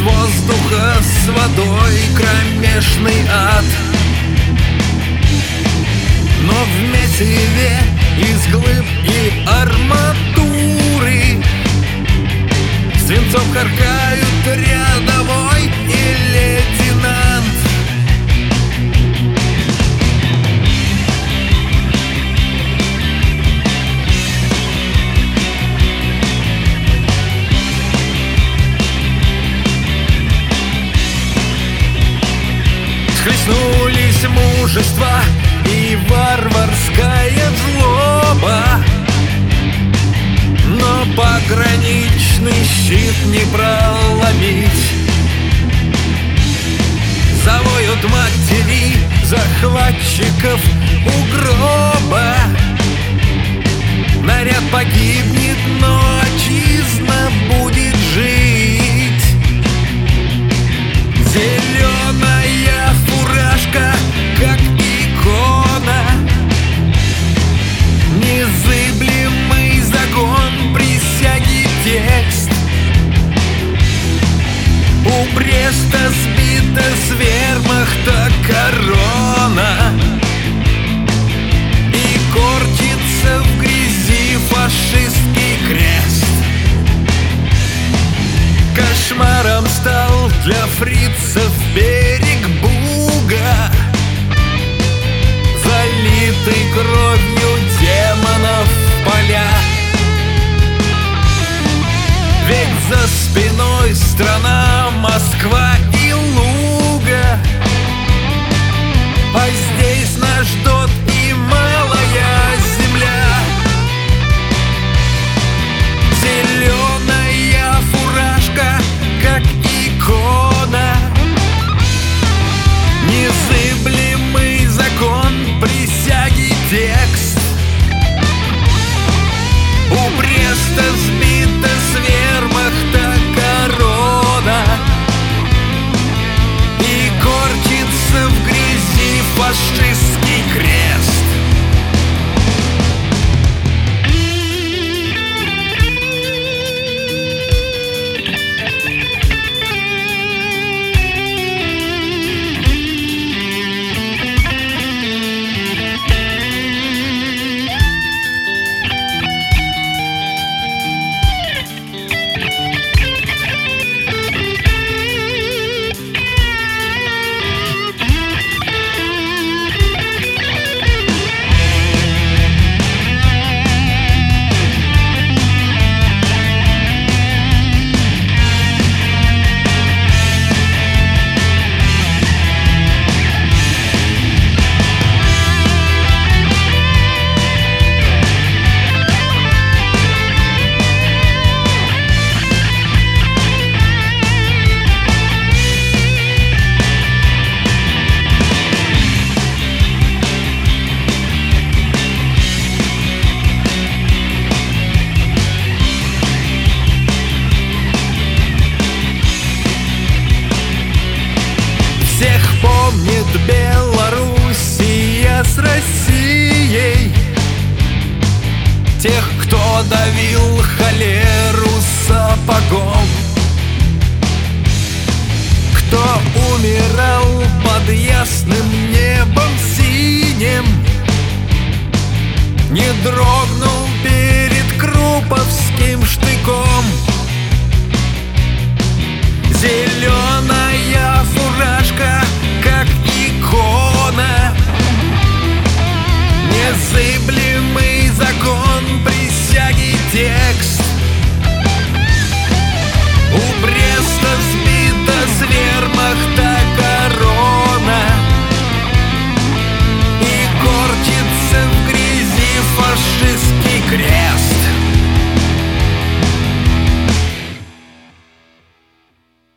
воздуха с водой кромешный ад. Но в месиве из глыб и арматуры свинцом харкают рядовой и лейтенант. Схлестнулись мужество и варварская злоба, но пограничный щит не проломить. Завоют матери захватчиков у гроба. Наряд погибнет, но отчизна будет жить. Зеленая фуражка, как икона, незыблемый закон, присяги текст. У Бреста сбита с вермахта корона, и корчится в грязи фашистский крест. Кошмаром стал для фрицев берег Буга, залитый кровью демонов поля. Ведь за спиной страна, Москва и Луга, а здесь нас ждет и малая земля. Зеленая фуражка, как икона, незыблемый закон, присяги текст. У Бреста сбита с вермахта корона, и корчится в грязи фашистский крест. Помнит Белоруссия с Россией тех, кто давил холеру сапогом, кто умирал под ясным небом синим, не дрогнул перед круповским штыком. Зеленая фуражка, как икона, незыблемый